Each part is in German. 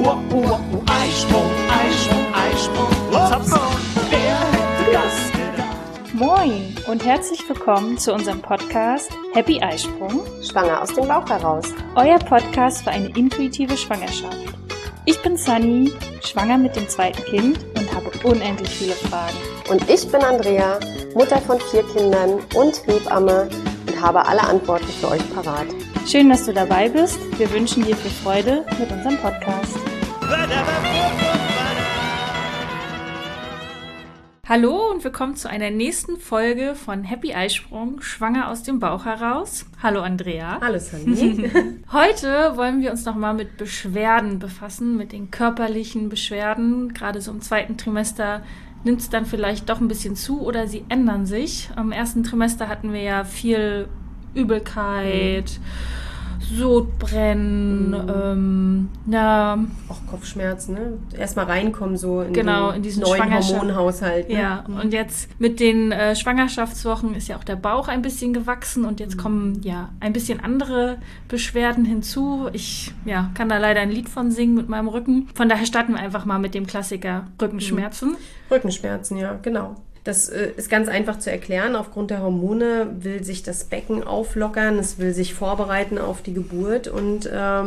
Eisprung, Eisprung, Eisprung. Hoppla, wer hätte das gedacht? Moin und herzlich willkommen zu unserem Podcast Happy Eisprung, Schwanger aus dem Bauch heraus. euer Podcast für eine intuitive Schwangerschaft. Ich bin Sunny, schwanger mit dem zweiten Kind und habe unendlich viele Fragen. Und ich bin Andrea, Mutter von 4 Kindern und Hebamme und habe alle Antworten für euch parat. Schön, dass du dabei bist. Wir wünschen dir viel Freude mit unserem Podcast. Hallo und willkommen zu einer nächsten Folge von Happy Eisprung, schwanger aus dem Bauch heraus. Hallo Andrea. Hallo Sunny. Heute wollen wir uns nochmal mit Beschwerden befassen, mit den körperlichen Beschwerden. Gerade so im zweiten Trimester nimmt es dann vielleicht doch ein bisschen zu oder sie ändern sich. Im ersten Trimester hatten wir ja viel Übelkeit, Sodbrennen, Auch Kopfschmerzen, ne? Erstmal reinkommen so in in diesen neuen Hormonhaushalt. Ne? Ja, und jetzt mit den Schwangerschaftswochen ist ja auch der Bauch ein bisschen gewachsen und jetzt kommen ja ein bisschen andere Beschwerden hinzu. Ich kann da leider ein Lied von singen mit meinem Rücken. Von daher starten wir einfach mal mit dem Klassiker Rückenschmerzen. Rückenschmerzen, ja, genau. Das ist ganz einfach zu erklären. Aufgrund der Hormone will sich das Becken auflockern, es will sich vorbereiten auf die Geburt und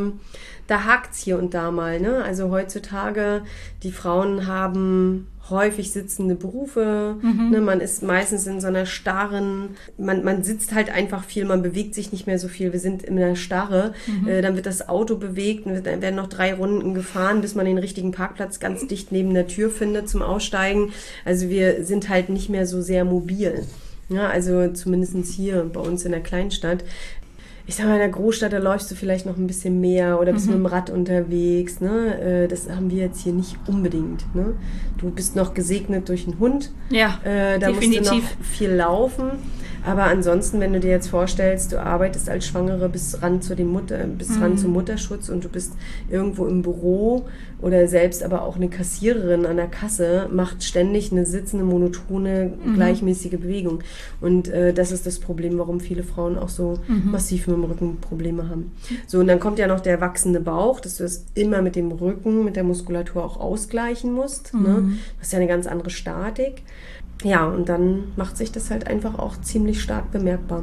da hakt's hier und da mal. Ne? Also heutzutage, die Frauen haben häufig sitzende Berufe, ne? Man ist meistens in so einer starren, man sitzt halt einfach viel, man bewegt sich nicht mehr so viel, wir sind in einer Starre, dann wird das Auto bewegt, und dann werden noch 3 Runden gefahren, bis man den richtigen Parkplatz ganz dicht neben der Tür findet zum Aussteigen. Also wir sind halt nicht mehr so sehr mobil. Ja, also zumindest hier bei uns in der Kleinstadt. Ich sag mal, in der Großstadt, da läufst du vielleicht noch ein bisschen mehr oder bist mit dem Rad unterwegs. Ne? Das haben wir jetzt hier nicht unbedingt. Ne? Du bist noch gesegnet durch einen Hund. Ja, da definitiv. musst du noch viel laufen. Aber ansonsten, wenn du dir jetzt vorstellst, du arbeitest als Schwangere bis ran zum Mutterschutz und du bist irgendwo im Büro oder selbst aber auch eine Kassiererin an der Kasse, macht ständig eine sitzende, monotone, gleichmäßige Bewegung. Und das ist das Problem, warum viele Frauen auch so massiv mit dem Rücken Probleme haben. So, und dann kommt ja noch der wachsende Bauch, dass du das immer mit dem Rücken, mit der Muskulatur auch ausgleichen musst. Ne? Das ist ja eine ganz andere Statik. Ja, und dann macht sich das halt einfach auch ziemlich stark bemerkbar.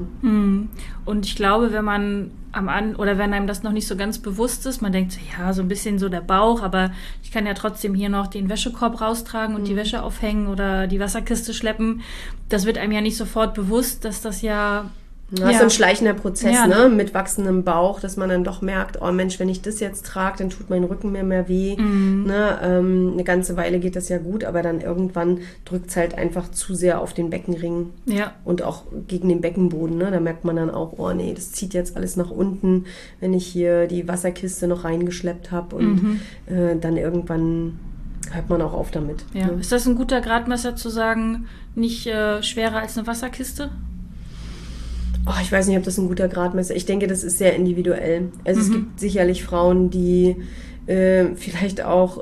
Und ich glaube, wenn man wenn einem das noch nicht so ganz bewusst ist, man denkt so, ja, so ein bisschen so der Bauch, aber ich kann ja trotzdem hier noch den Wäschekorb raustragen und die Wäsche aufhängen oder die Wasserkiste schleppen. Das wird einem ja nicht sofort bewusst, dass das ja... Das ist ein schleichender Prozess, ne? Mit wachsendem Bauch, dass man dann doch merkt, oh Mensch, wenn ich das jetzt trage, dann tut mein Rücken mir mehr weh. Ne? Eine ganze Weile geht das ja gut, aber dann irgendwann drückt es halt einfach zu sehr auf den Beckenring und auch gegen den Beckenboden. Ne? Da merkt man dann auch, oh nee, das zieht jetzt alles nach unten, wenn ich hier die Wasserkiste noch reingeschleppt habe und dann irgendwann hört man auch auf damit. Ja. Ne? Ist das ein guter Gradmesser zu sagen, nicht schwerer als eine Wasserkiste? Oh, ich weiß nicht, ob das ein guter Gradmesser ist. Ich denke, das ist sehr individuell. Also es gibt sicherlich Frauen, die vielleicht auch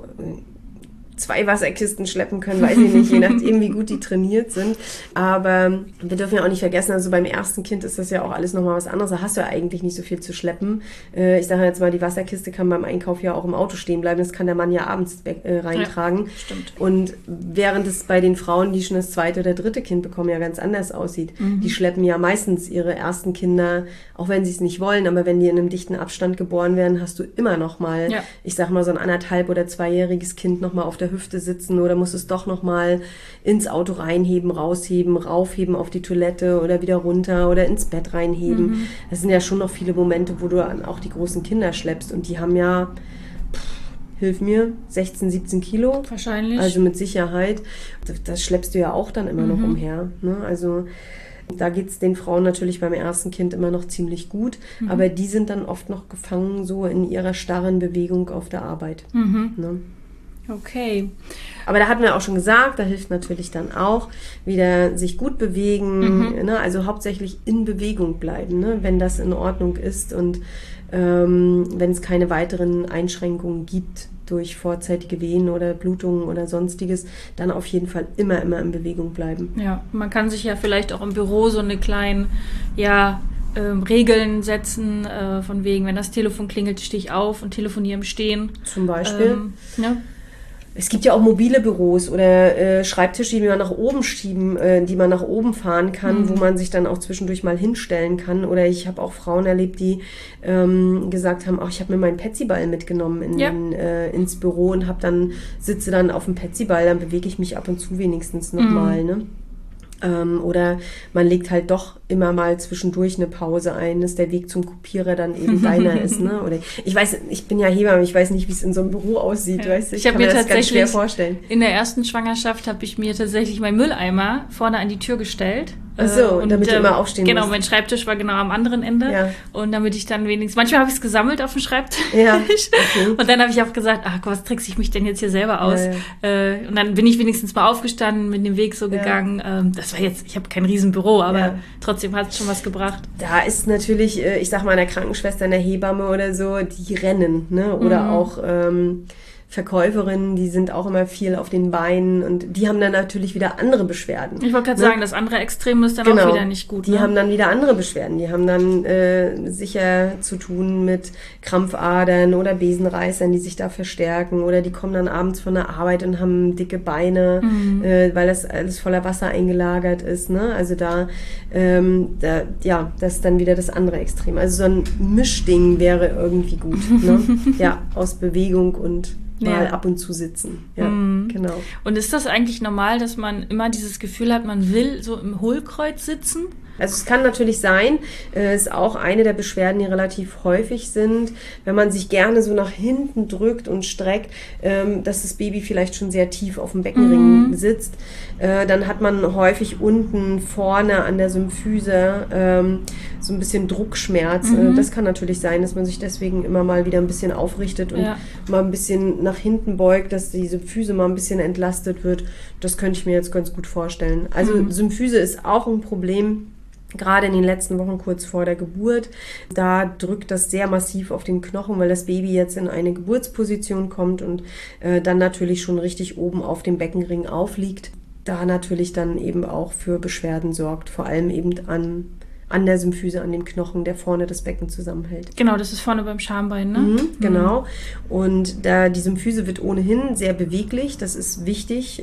2 Wasserkisten schleppen können, weiß ich nicht, je nachdem, wie gut die trainiert sind. Aber wir dürfen ja auch nicht vergessen, also beim ersten Kind ist das ja auch alles nochmal was anderes. Da hast du ja eigentlich nicht so viel zu schleppen. Ich sage jetzt mal, die Wasserkiste kann beim Einkauf ja auch im Auto stehen bleiben. Das kann der Mann ja abends reintragen. Ja, stimmt. Und während es bei den Frauen, die schon das 2. oder 3. Kind bekommen, ja ganz anders aussieht. Die schleppen ja meistens ihre ersten Kinder, auch wenn sie es nicht wollen, aber wenn die in einem dichten Abstand geboren werden, hast du immer noch mal, ich sag mal, so ein 1,5- oder 2-jähriges Kind noch mal auf der Hüfte sitzen oder musst es doch noch mal ins Auto reinheben, rausheben, raufheben auf die Toilette oder wieder runter oder ins Bett reinheben. Das sind ja schon noch viele Momente, wo du dann auch die großen Kinder schleppst und die haben ja, hilf mir, 16, 17 Kilo. Wahrscheinlich. Also mit Sicherheit. Das schleppst du ja auch dann immer noch umher. Ne? Also da geht es den Frauen natürlich beim ersten Kind immer noch ziemlich gut, aber die sind dann oft noch gefangen so in ihrer starren Bewegung auf der Arbeit. Ne? Okay. Aber da hatten wir auch schon gesagt, da hilft natürlich dann auch wieder sich gut bewegen, ne? Also hauptsächlich in Bewegung bleiben, ne? Wenn das in Ordnung ist und wenn es keine weiteren Einschränkungen gibt durch vorzeitige Wehen oder Blutungen oder sonstiges, dann auf jeden Fall immer in Bewegung bleiben. Ja, man kann sich ja vielleicht auch im Büro so eine kleine Regeln setzen, von wegen, wenn das Telefon klingelt, stehe ich auf und telefoniere im Stehen. Zum Beispiel. Ne? Es gibt ja auch mobile Büros oder Schreibtische, die man nach oben schieben, die man nach oben fahren kann, wo man sich dann auch zwischendurch mal hinstellen kann. Oder ich habe auch Frauen erlebt, die gesagt haben, ach, ich habe mir meinen Petsyball mitgenommen ins Büro und sitze dann auf dem Petsyball, dann bewege ich mich ab und zu wenigstens nochmal, ne? Oder man legt halt doch immer mal zwischendurch eine Pause ein, dass der Weg zum Kopierer dann eben deiner ist. Ne? Oder ich weiß, ich bin ja Hebamme, ich weiß nicht, wie es in so einem Büro aussieht. Weißt du? Ich kann mir das ganz schwer vorstellen. In der ersten Schwangerschaft habe ich mir tatsächlich meinen Mülleimer vorne an die Tür gestellt. Ach so, und damit du immer aufstehen musst. Genau, mein Schreibtisch war genau am anderen Ende. Ja. Und damit ich dann wenigstens, manchmal habe ich es gesammelt auf dem Schreibtisch. Ja, okay. Und dann habe ich auch gesagt, ach Gott, was trickse ich mich denn jetzt hier selber aus? Ja. Und dann bin ich wenigstens mal aufgestanden, mit dem Weg so gegangen. Das war jetzt, ich habe kein Riesenbüro, aber trotzdem hat es schon was gebracht. Da ist natürlich, ich sag mal, eine Krankenschwester, eine Hebamme oder so, die rennen, ne? Oder auch Verkäuferinnen, die sind auch immer viel auf den Beinen und die haben dann natürlich wieder andere Beschwerden. Ich wollte gerade sagen, das andere Extrem ist dann auch wieder nicht gut. Die haben dann wieder andere Beschwerden. Die haben dann sicher zu tun mit Krampfadern oder Besenreißern, die sich da verstärken, oder die kommen dann abends von der Arbeit und haben dicke Beine, weil das alles voller Wasser eingelagert ist. Ne? Also das ist dann wieder das andere Extrem. Also so ein Mischding wäre irgendwie gut. Ne? Ja, aus Bewegung und mal ab und zu sitzen. Ja, genau. Und ist das eigentlich normal, dass man immer dieses Gefühl hat, man will so im Hohlkreuz sitzen? Also es kann natürlich sein, ist auch eine der Beschwerden, die relativ häufig sind, wenn man sich gerne so nach hinten drückt und streckt, dass das Baby vielleicht schon sehr tief auf dem Beckenring sitzt. Dann hat man häufig unten vorne an der Symphyse so ein bisschen Druckschmerz. Das kann natürlich sein, dass man sich deswegen immer mal wieder ein bisschen aufrichtet und mal ein bisschen nach hinten beugt, dass die Symphyse mal ein bisschen entlastet wird. Das könnte ich mir jetzt ganz gut vorstellen. Also Symphyse ist auch ein Problem, gerade in den letzten Wochen kurz vor der Geburt. Da drückt das sehr massiv auf den Knochen, weil das Baby jetzt in eine Geburtsposition kommt und dann natürlich schon richtig oben auf dem Beckenring aufliegt. Da natürlich dann eben auch für Beschwerden sorgt, vor allem eben an der Symphyse, an dem Knochen, der vorne das Becken zusammenhält. Genau, das ist vorne beim Schambein, ne? Genau. Und die Symphyse wird ohnehin sehr beweglich, das ist wichtig.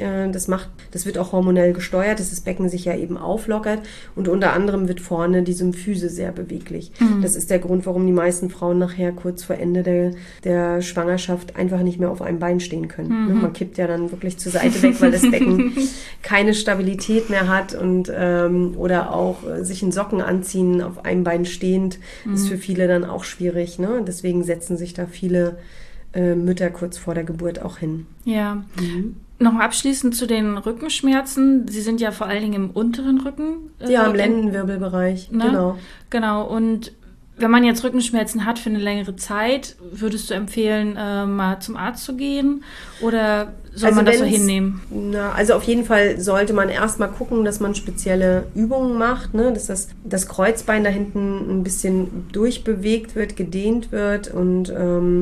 Das wird auch hormonell gesteuert, dass das Becken sich ja eben auflockert. Und unter anderem wird vorne die Symphyse sehr beweglich. Das ist der Grund, warum die meisten Frauen nachher kurz vor Ende der Schwangerschaft einfach nicht mehr auf einem Bein stehen können. Man kippt ja dann wirklich zur Seite weg, weil das Becken keine Stabilität mehr hat und oder auch sich in Socken anziehen auf einem Bein stehend, ist für viele dann auch schwierig. Ne? Deswegen setzen sich da viele Mütter kurz vor der Geburt auch hin. Ja. Noch abschließend zu den Rückenschmerzen. Sie sind ja vor allen Dingen im unteren Rücken. Ja, im Lendenwirbelbereich. Ne? Genau. Und wenn man jetzt Rückenschmerzen hat für eine längere Zeit, würdest du empfehlen, mal zum Arzt zu gehen? Oder soll man das so hinnehmen? Also auf jeden Fall sollte man erstmal gucken, dass man spezielle Übungen macht, ne? Dass das Kreuzbein da hinten ein bisschen durchbewegt wird, gedehnt wird. Und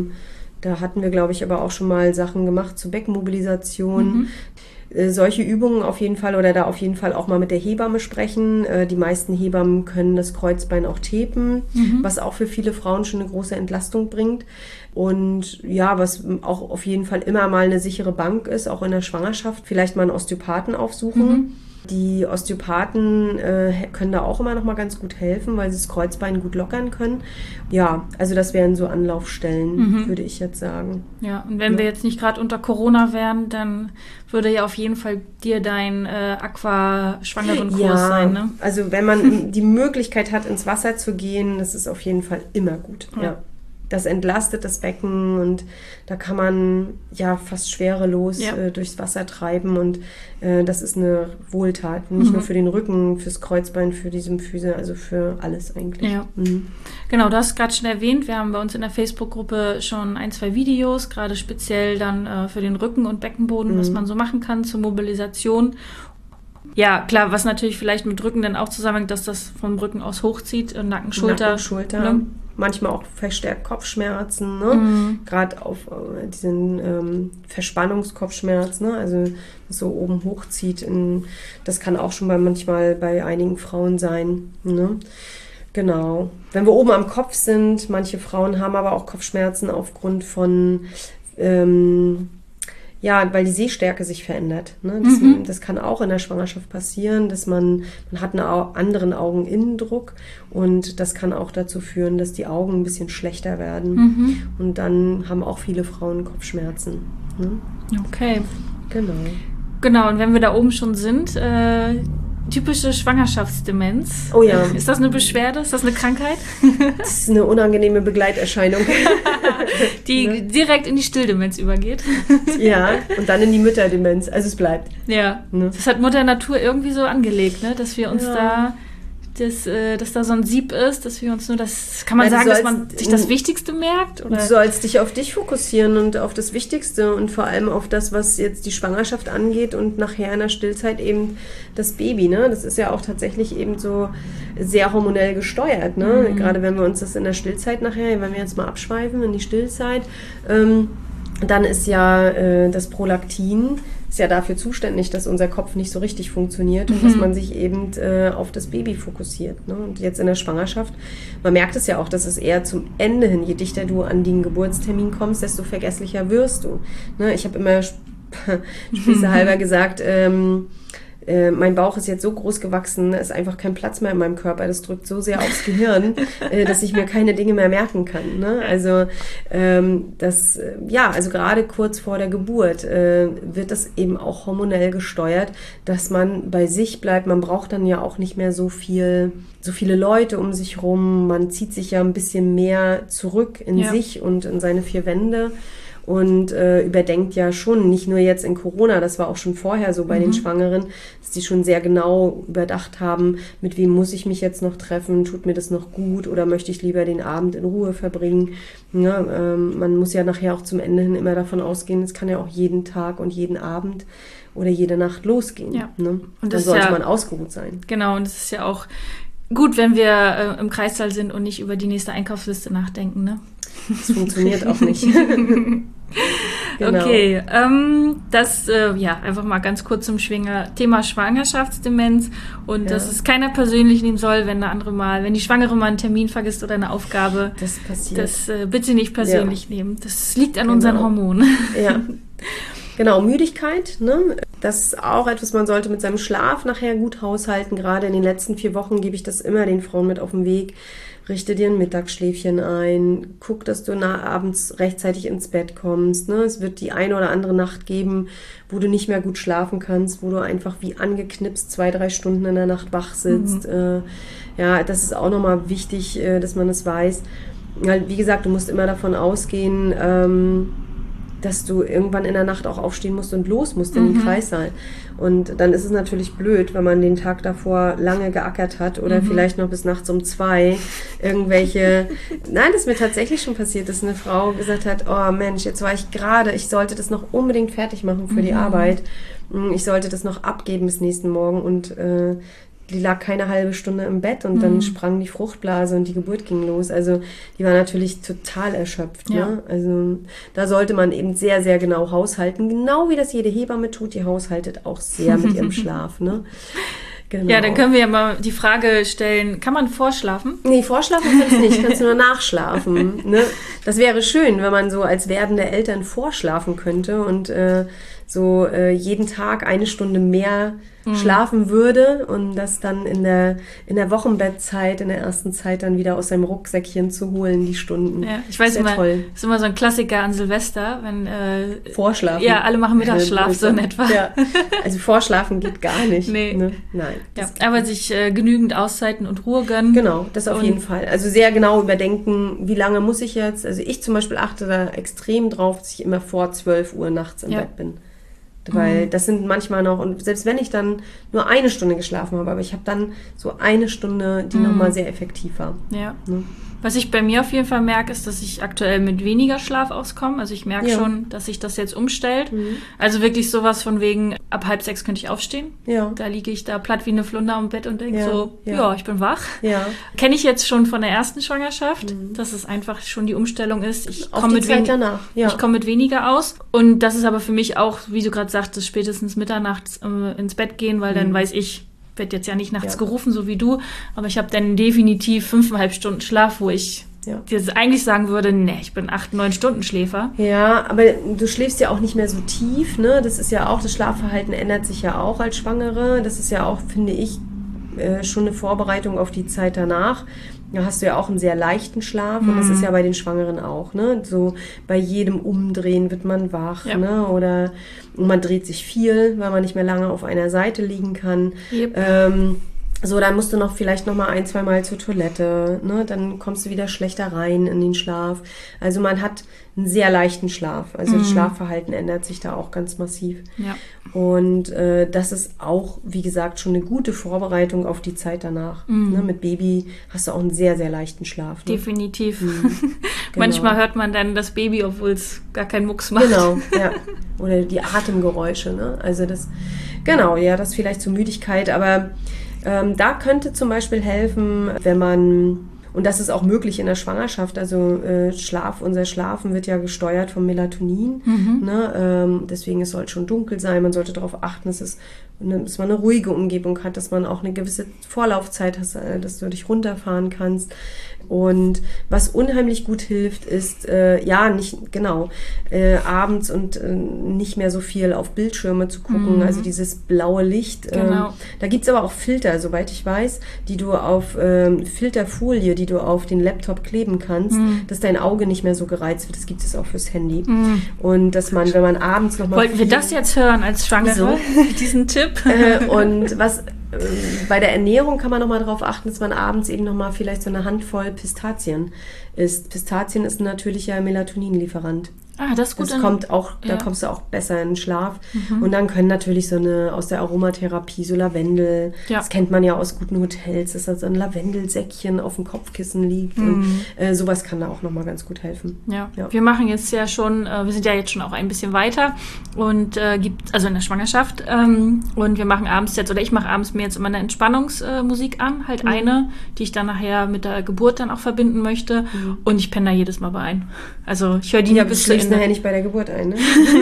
da hatten wir, glaube ich, aber auch schon mal Sachen gemacht zur Beckenmobilisation. Solche Übungen auf jeden Fall oder da auf jeden Fall auch mal mit der Hebamme sprechen. Die meisten Hebammen können das Kreuzbein auch tapen, was auch für viele Frauen schon eine große Entlastung bringt. Und ja, was auch auf jeden Fall immer mal eine sichere Bank ist, auch in der Schwangerschaft, vielleicht mal einen Osteopathen aufsuchen. Die Osteopathen können da auch immer noch mal ganz gut helfen, weil sie das Kreuzbein gut lockern können. Ja, also das wären so Anlaufstellen, würde ich jetzt sagen. Ja, und wenn wir jetzt nicht gerade unter Corona wären, dann würde ja auf jeden Fall dir dein Aqua-Schwangerenkurs sein, ne? Also wenn man die Möglichkeit hat, ins Wasser zu gehen, das ist auf jeden Fall immer gut, ja. Das entlastet das Becken und da kann man ja fast schwerelos durchs Wasser treiben und das ist eine Wohltat, nicht nur für den Rücken, fürs Kreuzbein, für die Symphyse, also für alles eigentlich. Ja. Genau, du hast gerade schon erwähnt, wir haben bei uns in der Facebook-Gruppe schon 1, 2 Videos, gerade speziell dann für den Rücken und Beckenboden, was man so machen kann zur Mobilisation. Ja, klar, was natürlich vielleicht mit Rücken dann auch zusammenhängt, dass das vom Rücken aus hochzieht, Nacken, Schulter. Ne? Manchmal auch verstärkt Kopfschmerzen, ne? Gerade auf diesen Verspannungskopfschmerz, ne? Also was so oben hochzieht. Das kann auch schon manchmal bei einigen Frauen sein. Ne? Genau. Wenn wir oben am Kopf sind, manche Frauen haben aber auch Kopfschmerzen aufgrund von, weil die Sehstärke sich verändert. Ne? Das kann auch in der Schwangerschaft passieren, dass man hat einen anderen Augeninnendruck und das kann auch dazu führen, dass die Augen ein bisschen schlechter werden. Und dann haben auch viele Frauen Kopfschmerzen. Ne? Okay. Genau, und wenn wir da oben schon sind, typische Schwangerschaftsdemenz. Oh ja. Ist das eine Beschwerde? Ist das eine Krankheit? Das ist eine unangenehme Begleiterscheinung. Die direkt in die Stilldemenz übergeht. Ja, und dann in die Mütterdemenz. Also es bleibt. Ja, das hat Mutter Natur irgendwie so angelegt, ne? Dass wir uns dass da so ein Sieb ist, dass wir uns nur das, kann man sagen, dass man sich das Wichtigste merkt? Oder? Du sollst dich auf dich fokussieren und auf das Wichtigste und vor allem auf das, was jetzt die Schwangerschaft angeht und nachher in der Stillzeit eben das Baby, ne? Das ist ja auch tatsächlich eben so sehr hormonell gesteuert, ne? Gerade wenn wir uns das in der Stillzeit nachher, wenn wir jetzt mal abschweifen in die Stillzeit, dann ist ja das Prolaktin ist ja dafür zuständig, dass unser Kopf nicht so richtig funktioniert und dass man sich eben auf das Baby fokussiert. Ne? Und jetzt in der Schwangerschaft, man merkt es ja auch, dass es eher zum Ende hin, je dichter du an den Geburtstermin kommst, desto vergesslicher wirst du. Ne? Ich habe immer spießehalber gesagt, mein Bauch ist jetzt so groß gewachsen, da ist einfach kein Platz mehr in meinem Körper. Das drückt so sehr aufs Gehirn, dass ich mir keine Dinge mehr merken kann. Ne? Also also gerade kurz vor der Geburt wird das eben auch hormonell gesteuert, dass man bei sich bleibt. Man braucht dann ja auch nicht mehr so viele Leute um sich rum. Man zieht sich ja ein bisschen mehr zurück in sich und in seine vier Wände. Und überdenkt ja schon, nicht nur jetzt in Corona, das war auch schon vorher so bei den Schwangeren, dass die schon sehr genau überdacht haben, mit wem muss ich mich jetzt noch treffen, tut mir das noch gut oder möchte ich lieber den Abend in Ruhe verbringen. Ja, man muss ja nachher auch zum Ende hin immer davon ausgehen, es kann ja auch jeden Tag und jeden Abend oder jede Nacht losgehen. Ja. Ne? Und dann sollte man ausgeruht sein. Genau, und es ist ja auch gut, wenn wir im Kreissaal sind und nicht über die nächste Einkaufsliste nachdenken, ne? Das funktioniert auch nicht. Genau. Okay, einfach mal ganz kurz zum Thema Schwangerschaftsdemenz und dass es keiner persönlich nehmen soll, wenn die Schwangere mal einen Termin vergisst oder eine Aufgabe. Das passiert. Das bitte nicht persönlich nehmen. Das liegt an unseren Hormonen. Ja. Genau, Müdigkeit, ne? Das ist auch etwas, man sollte mit seinem Schlaf nachher gut haushalten. Gerade in den letzten 4 Wochen gebe ich das immer den Frauen mit auf den Weg. Richte dir ein Mittagsschläfchen ein, guck, dass du abends rechtzeitig ins Bett kommst. Ne? Es wird die eine oder andere Nacht geben, wo du nicht mehr gut schlafen kannst, wo du einfach wie angeknipst 2-3 Stunden in der Nacht wach sitzt. Das ist auch nochmal wichtig, dass man das weiß. Weil, wie gesagt, du musst immer davon ausgehen, dass du irgendwann in der Nacht auch aufstehen musst und los musst in den Kreissaal. Und dann ist es natürlich blöd, wenn man den Tag davor lange geackert hat oder vielleicht noch bis nachts um 2 irgendwelche... Nein, das ist mir tatsächlich schon passiert, dass eine Frau gesagt hat, oh Mensch, jetzt war ich gerade, ich sollte das noch unbedingt fertig machen für die Arbeit. Ich sollte das noch abgeben bis nächsten Morgen und die lag keine halbe Stunde im Bett und dann sprang die Fruchtblase und die Geburt ging los. Also die war natürlich total erschöpft. Ja. Ne? Also da sollte man eben sehr, sehr genau haushalten. Genau wie das jede Hebamme tut, die haushaltet auch sehr mit ihrem Schlaf. Ne? Genau. Ja, dann können wir ja mal die Frage stellen, kann man vorschlafen? Nee, vorschlafen kannst du nicht, kannst du nur nachschlafen. Ne? Das wäre schön, wenn man so als werdende Eltern vorschlafen könnte und jeden Tag 1 Stunde mehr schlafen würde und das dann in der Wochenbettzeit, in der ersten Zeit dann wieder aus seinem Rucksäckchen zu holen, die Stunden. Ja, ich weiß immer, das ist immer so ein Klassiker an Silvester, wenn Vorschlafen. Ja, alle machen Mittagsschlaf so in etwa. Ja. Also Vorschlafen geht gar nicht. Nee. Ne? Nein. Ja, aber sich genügend Auszeiten und Ruhe gönnen. Genau, das auf jeden Fall. Also sehr genau überdenken, wie lange muss ich jetzt, also ich zum Beispiel achte da extrem drauf, dass ich immer vor 12 Uhr nachts im Bett bin. Weil das sind manchmal noch, und selbst wenn ich dann nur 1 Stunde geschlafen habe, aber ich habe dann so 1 Stunde, die nochmal sehr effektiv war. Ja. Ne? Was ich bei mir auf jeden Fall merke, ist, dass ich aktuell mit weniger Schlaf auskomme. Also ich merke schon, dass sich das jetzt umstellt. Also wirklich sowas von wegen, ab 5:30 könnte ich aufstehen. Ja. Da liege ich da platt wie eine Flunder am Bett und denke ich bin wach. Ja. Kenne ich jetzt schon von der ersten Schwangerschaft, dass es einfach schon die Umstellung ist. Ich komme mit weniger aus. Und das ist aber für mich auch, wie du gerade sagtest, spätestens mitternachts ins Bett gehen, weil dann weiß ich, werde jetzt ja nicht nachts gerufen, so wie du, aber ich habe dann definitiv 5,5 Stunden Schlaf, wo ich dir eigentlich sagen würde, nee, ich bin 8, 9 Stunden Schläfer. Ja, aber du schläfst ja auch nicht mehr so tief, ne? Das ist ja auch, das Schlafverhalten ändert sich ja auch als Schwangere. Das ist ja auch, finde ich, schon eine Vorbereitung auf die Zeit danach. Da hast du ja auch einen sehr leichten Schlaf und das ist ja bei den Schwangeren auch, ne? So bei jedem Umdrehen wird man wach, ne? Oder man dreht sich viel, weil man nicht mehr lange auf einer Seite liegen kann. Yep. So, dann musst du noch vielleicht noch mal 1, 2 Mal zur Toilette, ne? Dann kommst du wieder schlechter rein in den Schlaf. Also man hat einen sehr leichten Schlaf. Also das Schlafverhalten ändert sich da auch ganz massiv. Ja. Und das ist auch, wie gesagt, schon eine gute Vorbereitung auf die Zeit danach. Ne? Mit Baby hast du auch einen sehr, sehr leichten Schlaf. Ne? Definitiv. Genau. Manchmal hört man dann das Baby, obwohl es gar keinen Mucks macht. Genau, ja. Oder die Atemgeräusche, ne? Also das, genau, ja, das vielleicht zur Müdigkeit, aber da könnte zum Beispiel helfen, wenn man, und das ist auch möglich in der Schwangerschaft, also unser Schlafen wird ja gesteuert vom Melatonin, ne? Deswegen es soll schon dunkel sein, man sollte darauf achten, dass man eine ruhige Umgebung hat, dass man auch eine gewisse Vorlaufzeit hat, dass du dich runterfahren kannst. Und was unheimlich gut hilft, ist, abends und nicht mehr so viel auf Bildschirme zu gucken, also dieses blaue Licht. Genau. Da gibt's aber auch Filter, soweit ich weiß, die du auf Filterfolie, die du auf den Laptop kleben kannst, dass dein Auge nicht mehr so gereizt wird. Das gibt es auch fürs Handy. Und dass man, wenn man abends nochmal... Wollten wir das jetzt hören als Schwangere, diesen Tipp? Und was... Bei der Ernährung kann man nochmal darauf achten, dass man abends eben nochmal vielleicht so eine Handvoll Pistazien isst. Pistazien ist ein natürlicher Melatoninlieferant. Ah, das ist gut. Das kommt auch, da kommst du auch besser in den Schlaf. Und dann können natürlich aus der Aromatherapie, so Lavendel, das kennt man ja aus guten Hotels, dass da so ein Lavendelsäckchen auf dem Kopfkissen liegt. Und sowas kann da auch nochmal ganz gut helfen. Ja. Wir machen jetzt ja schon, wir sind ja jetzt schon auch ein bisschen weiter und also in der Schwangerschaft und wir machen abends jetzt, oder ich mache abends mir jetzt immer eine Entspannungsmusik an, halt eine, die ich dann nachher mit der Geburt dann auch verbinden möchte und ich penne da jedes Mal bei ein. Also ich höre die bis zu Ende. Nachher nicht bei der Geburt ein, ne?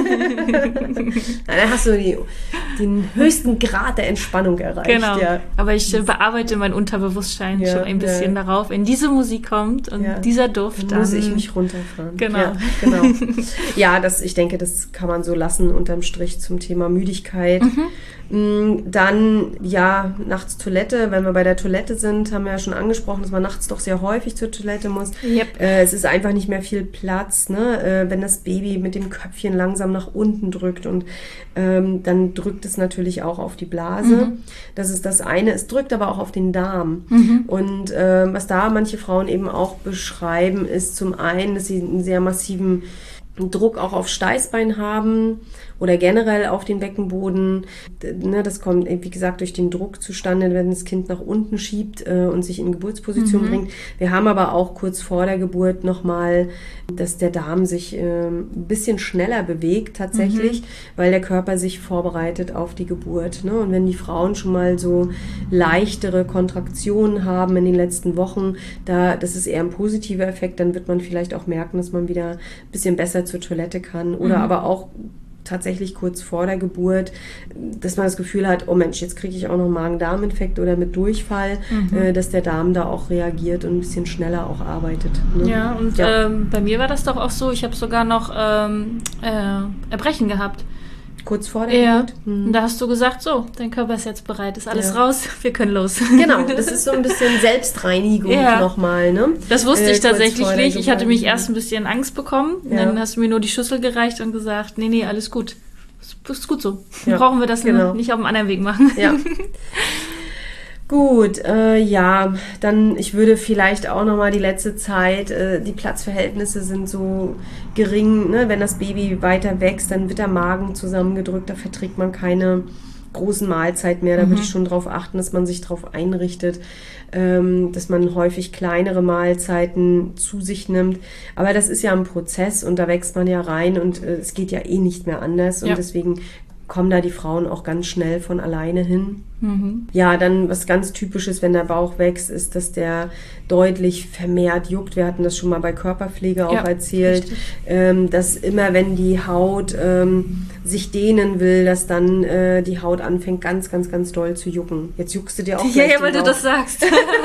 Dann hast du den höchsten Grad der Entspannung erreicht. Genau, ja. Aber ich bearbeite mein Unterbewusstsein schon ein bisschen darauf. Wenn diese Musik kommt und dieser Duft, dann muss ich mich runterfahren. Genau. Ja, genau. Ja, ich denke, das kann man so lassen unterm Strich zum Thema Müdigkeit. Dann, nachts Toilette. Wenn wir bei der Toilette sind, haben wir ja schon angesprochen, dass man nachts doch sehr häufig zur Toilette muss. Yep. Es ist einfach nicht mehr viel Platz, ne? Wenn das Baby mit dem Köpfchen langsam nach unten drückt und dann drückt es natürlich auch auf die Blase. Das ist das eine. Es drückt aber auch auf den Darm. Und was da manche Frauen eben auch beschreiben, ist zum einen, dass sie einen sehr massiven Druck auch auf Steißbein haben oder generell auf den Beckenboden. Ne, das kommt, wie gesagt, durch den Druck zustande, wenn das Kind nach unten schiebt und sich in Geburtsposition bringt. Wir haben aber auch kurz vor der Geburt nochmal, dass der Darm sich ein bisschen schneller bewegt tatsächlich, weil der Körper sich vorbereitet auf die Geburt. Ne? Und wenn die Frauen schon mal so leichtere Kontraktionen haben in den letzten Wochen, das ist eher ein positiver Effekt, dann wird man vielleicht auch merken, dass man wieder ein bisschen besser zur Toilette kann oder aber auch tatsächlich kurz vor der Geburt, dass man das Gefühl hat, oh Mensch, jetzt kriege ich auch noch Magen-Darm-Infekt oder mit Durchfall, dass der Darm da auch reagiert und ein bisschen schneller auch arbeitet. Ne? Ja, und bei mir war das doch auch so, ich habe sogar noch Erbrechen gehabt. Kurz vor der Geburt? Und da hast du gesagt, so, dein Körper ist jetzt bereit, ist alles raus, wir können los. Genau, das ist so ein bisschen Selbstreinigung nochmal. Ne? Das wusste ich tatsächlich nicht. Ich hatte mich erst ein bisschen Angst bekommen. Und dann hast du mir nur die Schüssel gereicht und gesagt, nee, alles gut. Ist gut so. Dann brauchen wir das nicht auf einem anderen Weg machen. Ja. Gut, dann ich würde vielleicht auch nochmal die letzte Zeit, die Platzverhältnisse sind so gering, ne? Wenn das Baby weiter wächst, dann wird der Magen zusammengedrückt, da verträgt man keine großen Mahlzeiten mehr, da würde ich schon darauf achten, dass man sich darauf einrichtet, dass man häufig kleinere Mahlzeiten zu sich nimmt, aber das ist ja ein Prozess und da wächst man ja rein und es geht ja eh nicht mehr anders und deswegen kommen da die Frauen auch ganz schnell von alleine hin. Ja, dann was ganz Typisches, wenn der Bauch wächst, ist, dass der deutlich vermehrt juckt. Wir hatten das schon mal bei Körperpflege auch erzählt, dass immer, wenn die Haut sich dehnen will, dass dann die Haut anfängt ganz, ganz, ganz doll zu jucken. Jetzt juckst du dir auch Ja, weil du das sagst.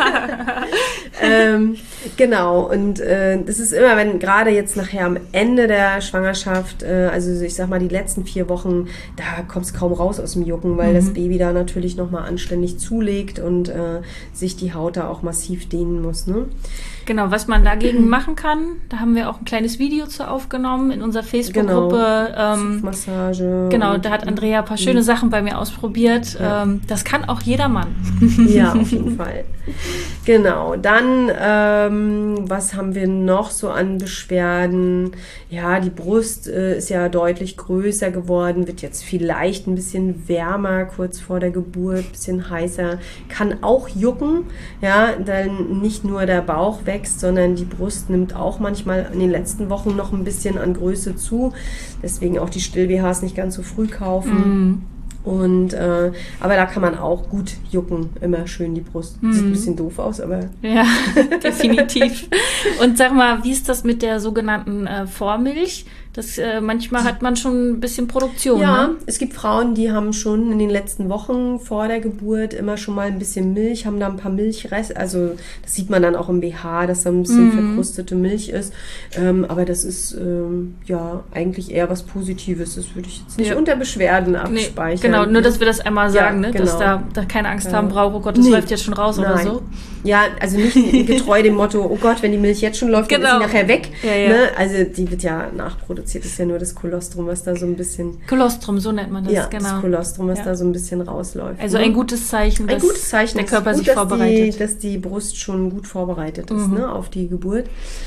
Genau, und das ist immer, wenn gerade jetzt nachher am Ende der Schwangerschaft, also ich sag mal die letzten 4 Wochen, da kommt es kaum raus aus dem Jucken, weil das Baby da natürlich nochmal anständig zulegt und sich die Haut da auch massiv dehnen muss. Ne? Genau, was man dagegen machen kann, da haben wir auch ein kleines Video zu aufgenommen in unserer Facebook-Gruppe. Massage. Genau, da hat Andrea ein paar schöne Sachen bei mir ausprobiert. Ja. Das kann auch jeder Mann. Ja, auf jeden Fall. Genau, dann, was haben wir noch so an Beschwerden? Ja, die Brust ist ja deutlich größer geworden, wird jetzt vielleicht ein bisschen wärmer kurz vor der Geburt, ein bisschen heißer, kann auch jucken, ja, dann nicht nur der Bauch wächst, sondern die Brust nimmt auch manchmal in den letzten Wochen noch ein bisschen an Größe zu, deswegen auch die Still-BHs nicht ganz so früh kaufen. Und aber da kann man auch gut jucken, immer schön die Brust. Sieht ein bisschen doof aus, aber... Ja, definitiv. Und sag mal, wie ist das mit der sogenannten Vormilch? Das, manchmal hat man schon ein bisschen Produktion, ja, ne? Es gibt Frauen, die haben schon in den letzten Wochen vor der Geburt immer schon mal ein bisschen Milch, haben da ein paar Milchreste, also das sieht man dann auch im BH, dass da ein bisschen verkrustete Milch ist, aber das ist ja eigentlich eher was Positives, das würde ich jetzt nicht unter Beschwerden abspeichern. Genau, nur dass wir das einmal sagen, ja, ne? Genau. Dass da keine Angst haben braucht, oh Gott, das läuft jetzt schon raus oder so. Ja, also nicht getreu dem Motto, oh Gott, wenn die Milch jetzt schon läuft, dann ist sie nachher weg. Ja. Ne? Also die wird ja nachproduziert, das ist ja nur das Kolostrum, was da so ein bisschen... Kolostrum, so nennt man das, ja, genau. Das Kolostrum, was da so ein bisschen rausläuft. Also ein gutes Zeichen, dass der Körper sich vorbereitet. Dass die Brust schon gut vorbereitet ist, ne, auf die Geburt.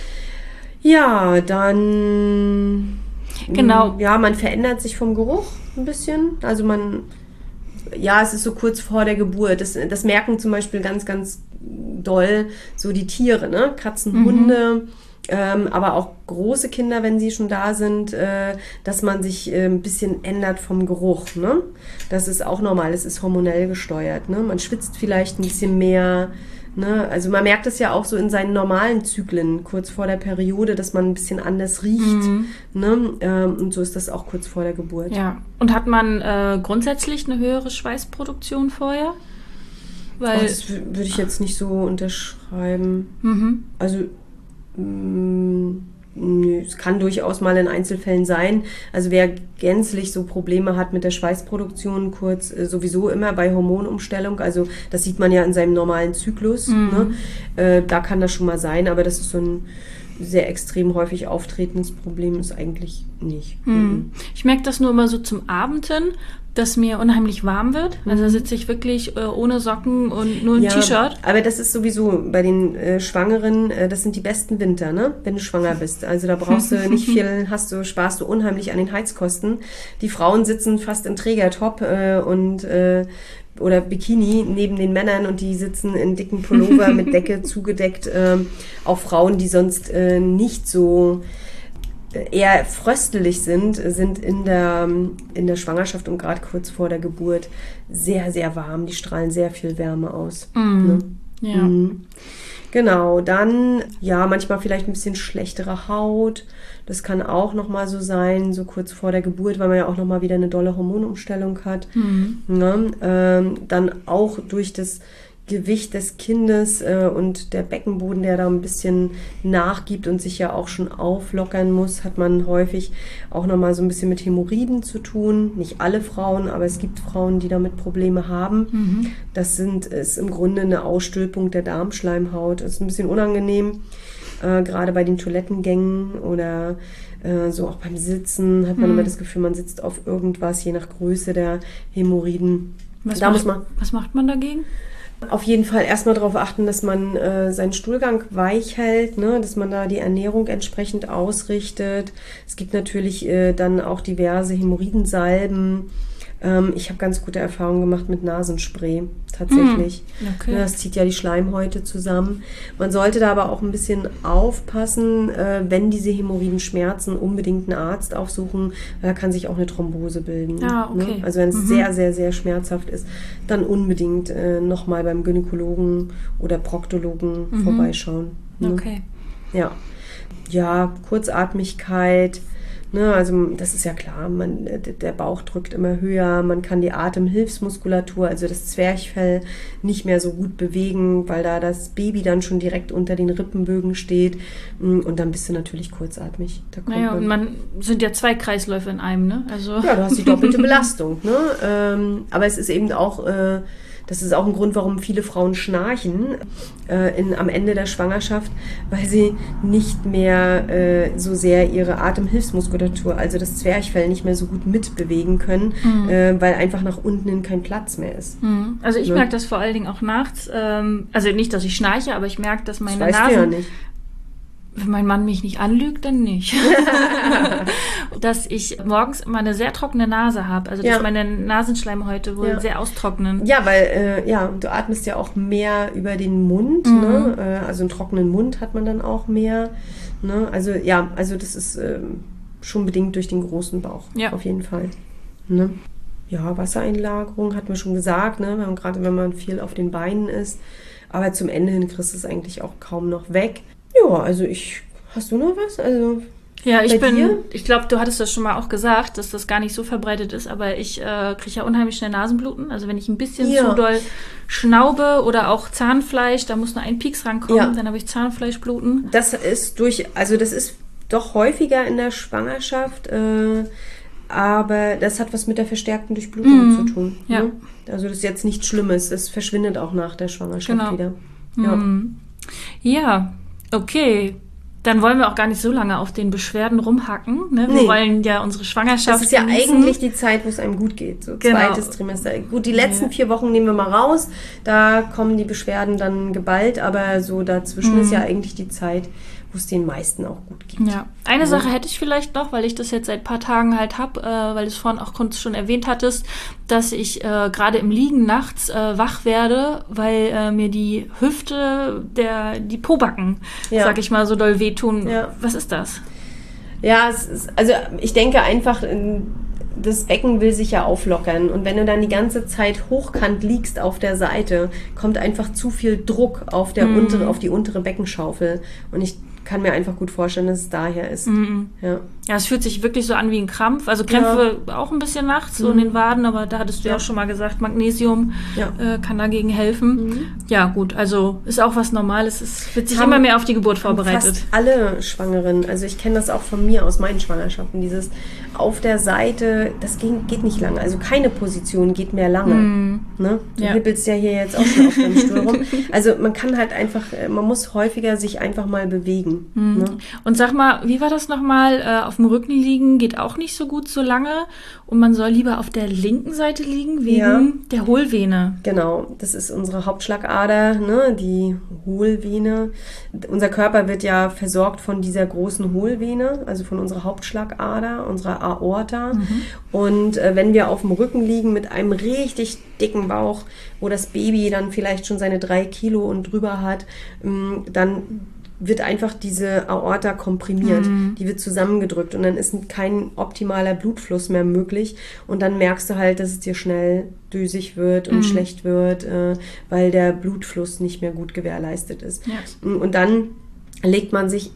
Ja, dann... Genau. Ja, man verändert sich vom Geruch ein bisschen. Also es ist so kurz vor der Geburt. Das merken zum Beispiel ganz, ganz doll so die Tiere, ne? Katzen, Hunde, aber auch große Kinder, wenn sie schon da sind, dass man sich ein bisschen ändert vom Geruch, ne? Das ist auch normal, es ist hormonell gesteuert, ne? Man schwitzt vielleicht ein bisschen mehr, ne? Also man merkt es ja auch so in seinen normalen Zyklen, kurz vor der Periode, dass man ein bisschen anders riecht, ne? Und so ist das auch kurz vor der Geburt. Ja, und hat man grundsätzlich eine höhere Schweißproduktion vorher? Weil das würde ich jetzt nicht so unterschreiben. Also es kann durchaus mal in Einzelfällen sein. Also wer gänzlich so Probleme hat mit der Schweißproduktion, kurz sowieso immer bei Hormonumstellung, also das sieht man ja in seinem normalen Zyklus, ne? Da kann das schon mal sein, aber das ist so ein sehr extrem häufig auftretendes Problem, ist eigentlich nicht. Ich merke das nur immer so zum Abend hin, dass mir unheimlich warm wird. Also sitze ich wirklich ohne Socken und nur ein T-Shirt. Aber das ist sowieso bei den Schwangeren, das sind die besten Winter, ne? Wenn du schwanger bist. Also da brauchst du nicht viel, sparst du unheimlich an den Heizkosten. Die Frauen sitzen fast im Trägertop oder Bikini neben den Männern und die sitzen in dicken Pullover mit Decke zugedeckt. Auch Frauen, die sonst nicht so eher fröstelig sind in der Schwangerschaft und gerade kurz vor der Geburt sehr, sehr warm. Die strahlen sehr viel Wärme aus. Ne? Ja. Genau, dann manchmal vielleicht ein bisschen schlechtere Haut. Das kann auch nochmal so sein, so kurz vor der Geburt, weil man ja auch nochmal wieder eine dolle Hormonumstellung hat. Ne? Dann auch durch das Gewicht des Kindes und der Beckenboden, der da ein bisschen nachgibt und sich ja auch schon auflockern muss, hat man häufig auch nochmal so ein bisschen mit Hämorrhoiden zu tun. Nicht alle Frauen, aber es gibt Frauen, die damit Probleme haben. Das ist im Grunde eine Ausstülpung der Darmschleimhaut. Das ist ein bisschen unangenehm, gerade bei den Toilettengängen oder so auch beim Sitzen hat man immer das Gefühl, man sitzt auf irgendwas, je nach Größe der Hämorrhoiden. Was macht man dagegen? Auf jeden Fall erstmal darauf achten, dass man seinen Stuhlgang weich hält, ne? Dass man da die Ernährung entsprechend ausrichtet. Es gibt natürlich dann auch diverse Hämorrhoidensalben, Ich habe ganz gute Erfahrungen gemacht mit Nasenspray, tatsächlich. Okay. Ja, das zieht ja die Schleimhäute zusammen. Man sollte da aber auch ein bisschen aufpassen, wenn diese Hämorrhoiden schmerzen, unbedingt einen Arzt aufsuchen, weil da kann sich auch eine Thrombose bilden. Ah, okay. Ne? Also wenn es sehr, sehr, sehr schmerzhaft ist, dann unbedingt nochmal beim Gynäkologen oder Proktologen vorbeischauen. Ne? Okay. Ja, Kurzatmigkeit. Ne, also das ist ja klar, der Bauch drückt immer höher, man kann die Atemhilfsmuskulatur, also das Zwerchfell, nicht mehr so gut bewegen, weil da das Baby dann schon direkt unter den Rippenbögen steht und dann bist du natürlich kurzatmig. Da kommt Naja, und man sind ja 2 Kreisläufe in einem, ne? Also ja, du hast die doppelte Belastung. Ne? Aber es ist eben auch... Das ist auch ein Grund, warum viele Frauen schnarchen am Ende der Schwangerschaft, weil sie nicht mehr so sehr ihre Atemhilfsmuskulatur, also das Zwerchfell, nicht mehr so gut mitbewegen können, weil einfach nach unten hin kein Platz mehr ist. Also ich merke das vor allen Dingen auch nachts. Also nicht, dass ich schnarche, aber ich merke, dass meine Das weißt Nase... du ja nicht. Wenn mein Mann mich nicht anlügt, dann nicht. Dass ich morgens immer eine sehr trockene Nase habe. Also dass meine Nasenschleimhäute wohl sehr austrocknen. Ja, weil du atmest ja auch mehr über den Mund. Ne? Also einen trockenen Mund hat man dann auch mehr. Ne? Also das ist schon bedingt durch den großen Bauch. Ja. Auf jeden Fall. Ne? Ja, Wassereinlagerung hatten wir schon gesagt. Ne? Gerade wenn man viel auf den Beinen ist. Aber zum Ende hin kriegst du es eigentlich auch kaum noch weg. Ja, also hast du noch was? Also ja, ich glaube, du hattest das schon mal auch gesagt, dass das gar nicht so verbreitet ist, aber ich kriege ja unheimlich schnell Nasenbluten. Also wenn ich ein bisschen zu doll schnaube oder auch Zahnfleisch, da muss nur ein Pieks rankommen, dann habe ich Zahnfleischbluten. Das ist doch häufiger in der Schwangerschaft, aber das hat was mit der verstärkten Durchblutung zu tun. Ja. Ne? Also das ist jetzt nichts Schlimmes, das verschwindet auch nach der Schwangerschaft wieder. Ja, okay. Dann wollen wir auch gar nicht so lange auf den Beschwerden rumhacken. Ne? Wir wollen ja unsere Schwangerschaft Das ist ja genießen. eigentlich die Zeit, wo es einem gut geht. So zweites Trimester. Gut, die letzten 4 Wochen nehmen wir mal raus. Da kommen die Beschwerden dann geballt. Aber so dazwischen ist ja eigentlich die Zeit, wo es den meisten auch gut geht. Ja. Eine Sache hätte ich vielleicht noch, weil ich das jetzt seit ein paar Tagen halt habe, weil du es vorhin auch schon erwähnt hattest, dass ich gerade im Liegen nachts wach werde, weil mir die Hüfte, die Pobacken, sag ich mal, so doll wehtun. Ja. Was ist das? Ja, also ich denke einfach, das Becken will sich ja auflockern und wenn du dann die ganze Zeit hochkant liegst auf der Seite, kommt einfach zu viel Druck auf die untere Beckenschaufel und ich kann mir einfach gut vorstellen, dass es daher ist. Ja, es fühlt sich wirklich so an wie ein Krampf. Also Krämpfe auch ein bisschen nachts, so in den Waden, aber da hattest du ja auch schon mal gesagt, Magnesium kann dagegen helfen. Ja, gut, also ist auch was Normales. Es wird sich immer mehr auf die Geburt vorbereitet. Fast alle Schwangeren, also ich kenne das auch von mir aus meinen Schwangerschaften, dieses auf der Seite, das geht nicht lange. Also keine Position geht mehr lange. Ne? Du hippelst ja hier jetzt auch schon auf deinem Stuhl rum. Also man kann halt einfach, man muss häufiger sich einfach mal bewegen. Ne? Und sag mal, wie war das nochmal? Auf dem Rücken liegen geht auch nicht so gut so lange und man soll lieber auf der linken Seite liegen wegen der Hohlvene. Genau, das ist unsere Hauptschlagader, ne? Die Hohlvene. Unser Körper wird ja versorgt von dieser großen Hohlvene, also von unserer Hauptschlagader, unserer Aorta. Und wenn wir auf dem Rücken liegen mit einem richtig dicken Bauch, wo das Baby dann vielleicht schon seine 3 Kilo und drüber hat, dann wird einfach diese Aorta komprimiert. Die wird zusammengedrückt und dann ist kein optimaler Blutfluss mehr möglich und dann merkst du halt, dass es dir schnell düsig wird und schlecht wird, weil der Blutfluss nicht mehr gut gewährleistet ist. Und dann legt man sich,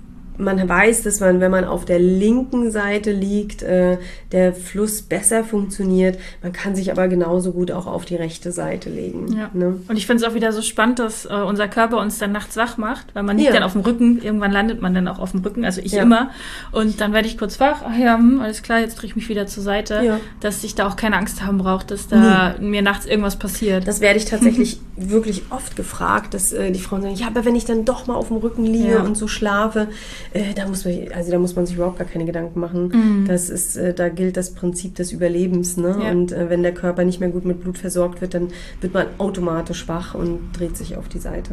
man weiß, dass wenn man auf der linken Seite liegt, der Fluss besser funktioniert. Man kann sich aber genauso gut auch auf die rechte Seite legen. Ja. Ne? Und ich finde es auch wieder so spannend, dass unser Körper uns dann nachts wach macht, weil man liegt dann auf dem Rücken. Irgendwann landet man dann auch auf dem Rücken, also ich immer. Und dann werde ich kurz wach. Ach ja, alles klar, jetzt drehe ich mich wieder zur Seite. Dass ich da auch keine Angst haben brauche, dass da mir nachts irgendwas passiert. Das werde ich tatsächlich wirklich oft gefragt, dass die Frauen sagen, ja, aber wenn ich dann doch mal auf dem Rücken liege und so schlafe, da muss man sich überhaupt gar keine Gedanken machen. Das ist, da gilt das Prinzip des Überlebens. Ne? Ja. Und wenn der Körper nicht mehr gut mit Blut versorgt wird, dann wird man automatisch wach und dreht sich auf die Seite.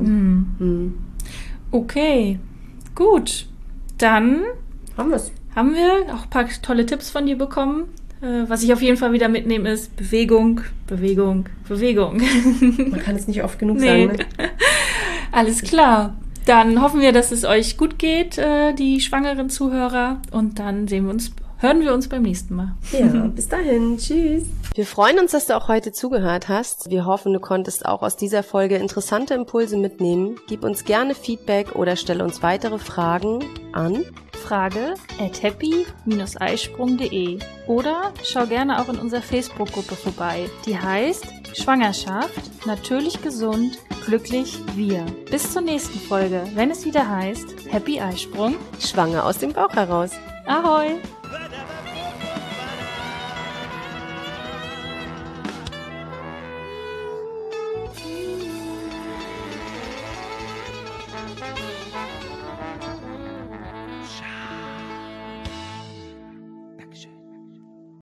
Okay, gut. Dann haben wir auch ein paar tolle Tipps von dir bekommen. Was ich auf jeden Fall wieder mitnehme, ist Bewegung, Bewegung, Bewegung. Man kann es nicht oft genug sagen. Ne? Alles klar. Dann hoffen wir, dass es euch gut geht, die schwangeren Zuhörer. Und dann hören wir uns beim nächsten Mal. Ja, bis dahin. Tschüss. Wir freuen uns, dass du auch heute zugehört hast. Wir hoffen, du konntest auch aus dieser Folge interessante Impulse mitnehmen. Gib uns gerne Feedback oder stelle uns weitere Fragen an frage@happy-eisprung.de oder schau gerne auch in unserer Facebook-Gruppe vorbei. Die heißt Schwangerschaft, natürlich gesund, glücklich wir. Bis zur nächsten Folge, wenn es wieder heißt Happy Eisprung. Schwanger aus dem Bauch heraus. Ahoi!